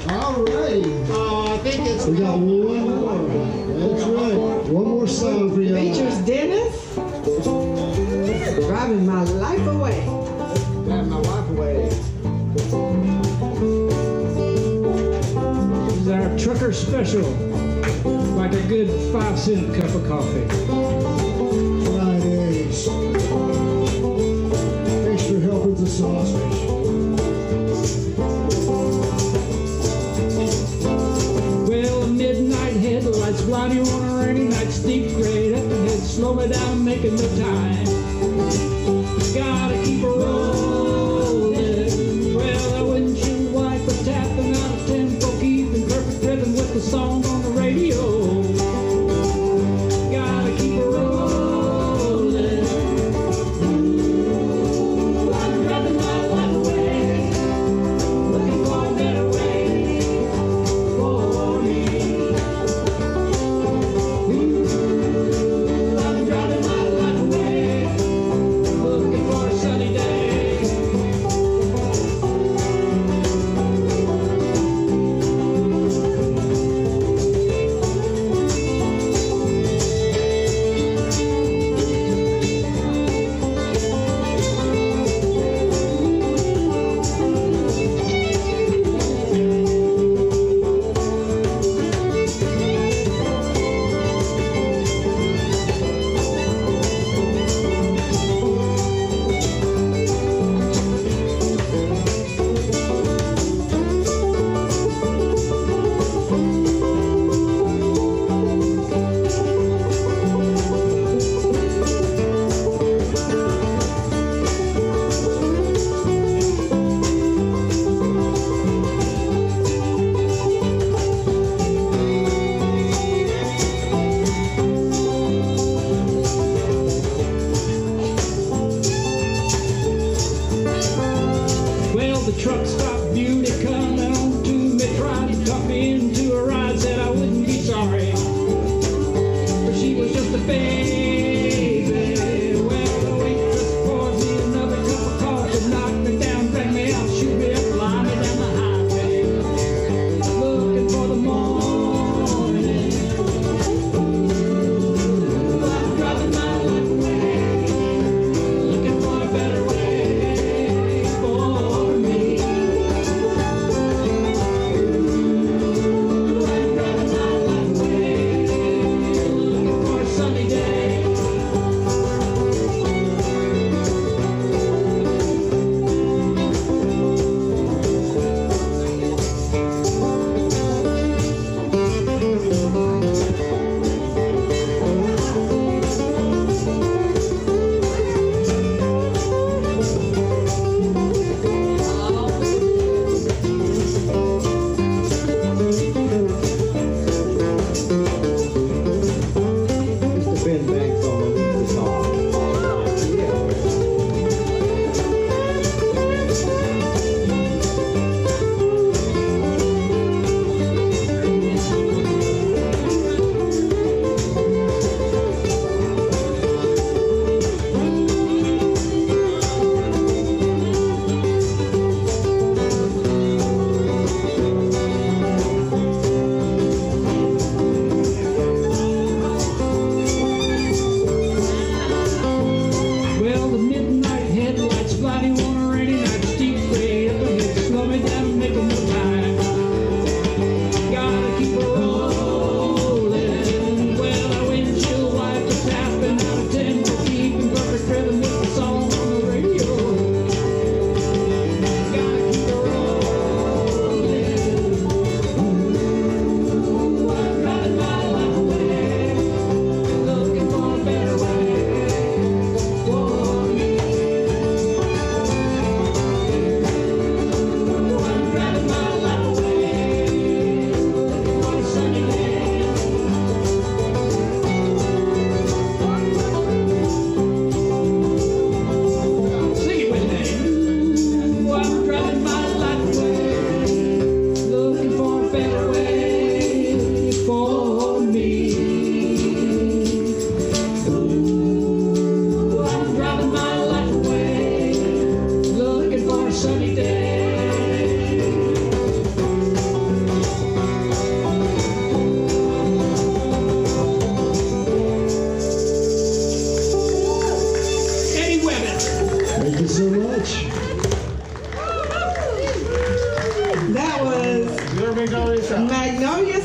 All right. I think it's. We got one more. That's right. One more song for you. Features Dennis. Driving my life away. Driving my wife away. This is our trucker special. Like a good 5-cent cup of coffee. Fridays. Thanks for helping the sausage. Well, midnight headlights blinding on a rainy night, steep grade up ahead, slow me down, making the time. Gotta keep a rolling. Well, the windshield wiper tapping out of tempo, keeping perfect rhythm with the song on the radio. Gotta keep it rolling. I'm driving my life away, looking for a better way for me. I'm driving my life away, looking for a sunny day. know you're